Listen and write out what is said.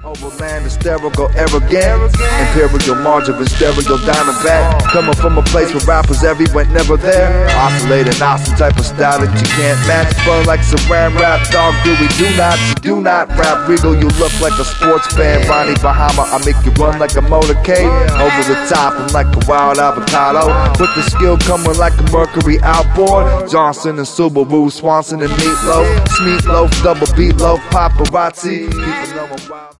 Overland, hysterical, arrogant. Imperial margarine, stereo, diamondback. Coming from a place where rappers everywhere, never there. Oscillating, awesome type of style that you can't match. Fun like Saran wrap, dog, you do not rap regal. You look like a sports fan. Ronnie Bahama, I make you run like a motorcade. Over the top, I'm like a wild avocado. With the skill coming like a Mercury outboard. Johnson and Subaru, Swanson and Meatloaf. Smeatloaf, double beat loaf, paparazzi. People know I'm wild.